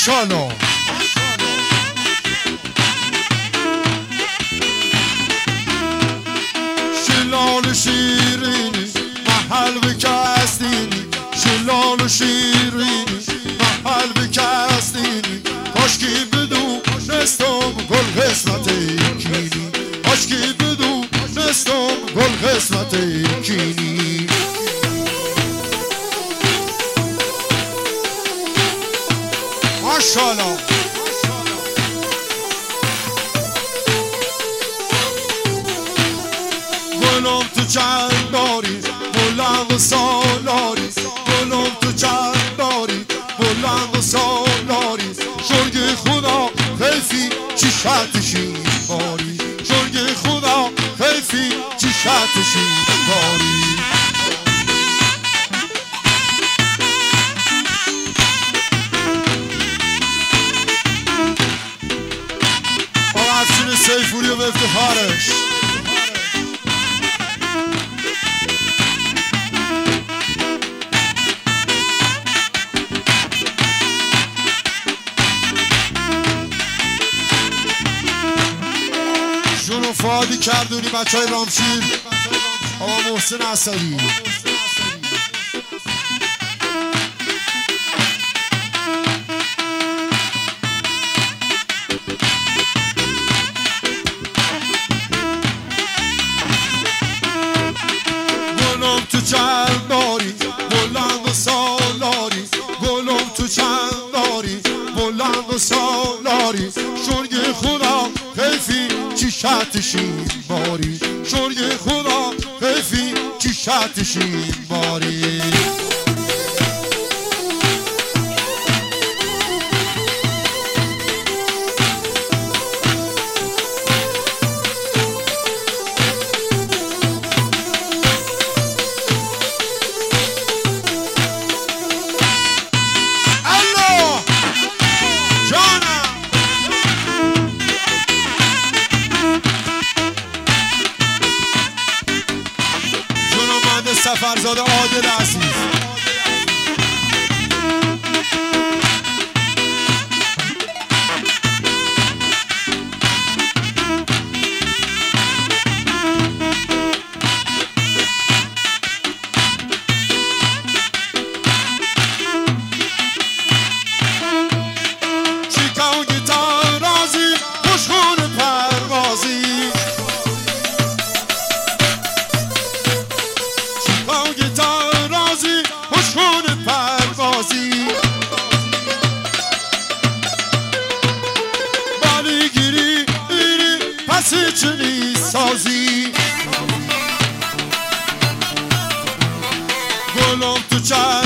ماشاءالله. شلال شیرینی محل بکستینی، شلال شیرینی محل بکستینی، کاشکی بدو نستم گل قسمت کینی، کاشکی بدو نستم گل قسمت کینی. ماشاءالله. گلم تو چند داری بلند و سالاری، گلم تو چند داری بلند و سالاری، شرگ خدا خیفی چی شرطشی باری، شرگ خدا خیفی چی شرطشی باری. افشین سیفوری و به افتخارش. جون فادی کردونی بچه های رامشیر، آقا محسن اسدی. گلم تو چند داری بلند و سالاری، گلم تو چند داری بلند و سالاری، شرگ خدا خیفی چی شرطشی باری، شرگ خدا خیفی چی شرطشی باری. سفرزاده عادل عزیز. چیکار گیتار رازی خوشخون پروازی، گیتار رازی خوشخون پروازی، بالی گیری ایری پسی چنی سازی. گلم تو چند